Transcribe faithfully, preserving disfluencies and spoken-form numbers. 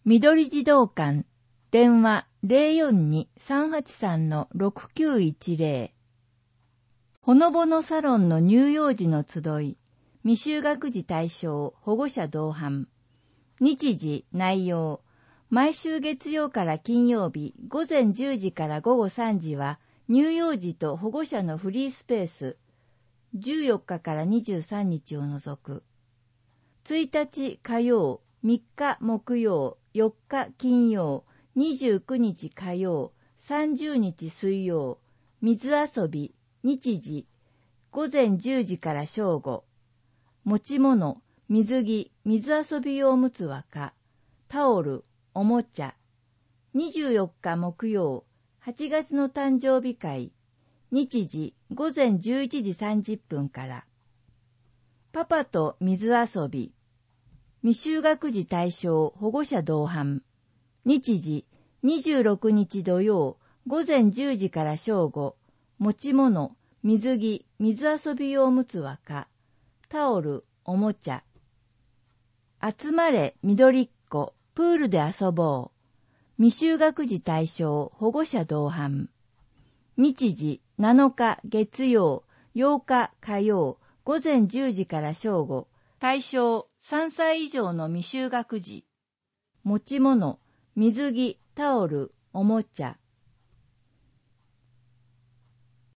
緑児童館、電話 ゼロよんに さんはちさん ろくきゅういちゼロ。ほのぼのサロンの乳幼児の集い、未就学児対象保護者同伴。日時、内容。毎週月曜から金曜日午前じゅうじから午後さんじは乳幼児と保護者のフリースペース。じゅうよっかからにじゅうさんにちを除く。いちにち火曜、みっか木曜、よっか金曜、にじゅうくにち火曜、さんじゅうにち水曜、水遊び、日時、午前じゅうじから正午。持ち物、水着、水遊び用むつわか、タオル、おもちゃ。にじゅうよっか木曜、はちがつの誕生日会。日時、午前じゅういちじさんじゅっぷんから。パパと水遊び。未就学児対象保護者同伴。日時、にじゅうろくにち土曜、午前じゅうじから正午。持ち物、水着、水遊び用むつわか、タオル、おもちゃ。集まれ、緑っ子、プールで遊ぼう。未就学児対象保護者同伴。日時、なのか月曜、ようか火曜、午前じゅうじから正午。対象さんさい以上の未就学児。持ち物、水着、タオル、おもちゃ。